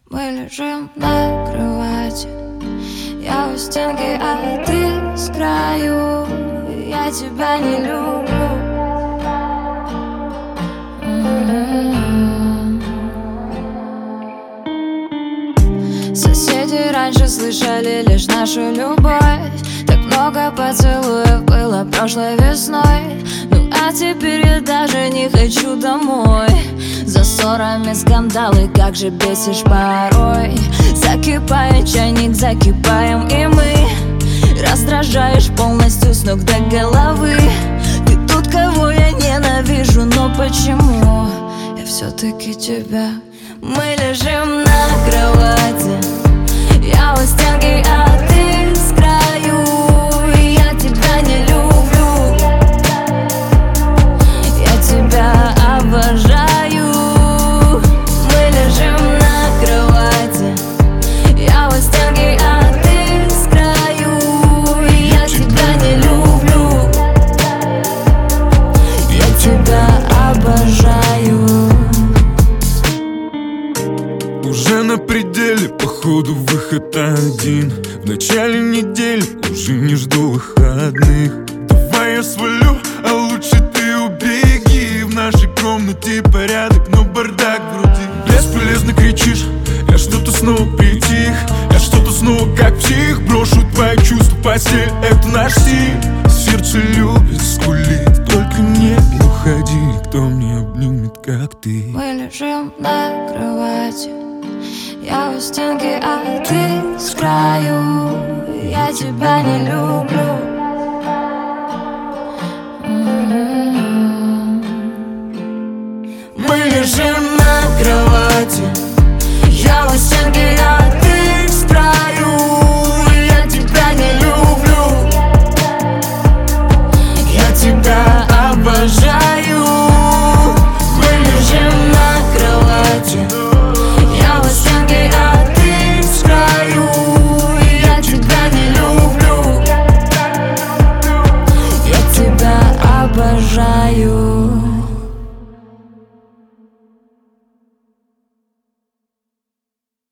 Мы лежим на кровати, я у стенки, а ты с краю. Я тебя не люблю. Соседи раньше слышали лишь нашу любовь. Так много поцелуев было прошлой весной. Ну а теперь я даже не хочу домой. За ссорами скандалы, как же бесишь порой. Закипает чайник, закипаем и мы. Раздражаешь полностью с ног до головы. Ты тот, кого я ненавижу, но почему я все-таки тебя? Мы лежим на кровати, я у стенки, а ты с краю. Я тебя не люблю, я тебя обожаю. Мы лежим на кровати, я у стенки, а ты с краю. Я тебя не люблю, я тебя обожаю. Уже на пределе, походу выход один. В начале недели уже не жду выходных. Давай я свалю, а лучше ты убеги. В нашей комнате порядок, но бардак в груди. Бесполезно кричишь, я что-то снова притих. Я что-то снова как псих. Брошу твои чувства, постель, это наш стиль. Сердце любит, скулит, только не уходи. Кто мне обнимет, как ты? Мы лежим на кровати, я у стенки, а ты с краю. Я тебя не люблю.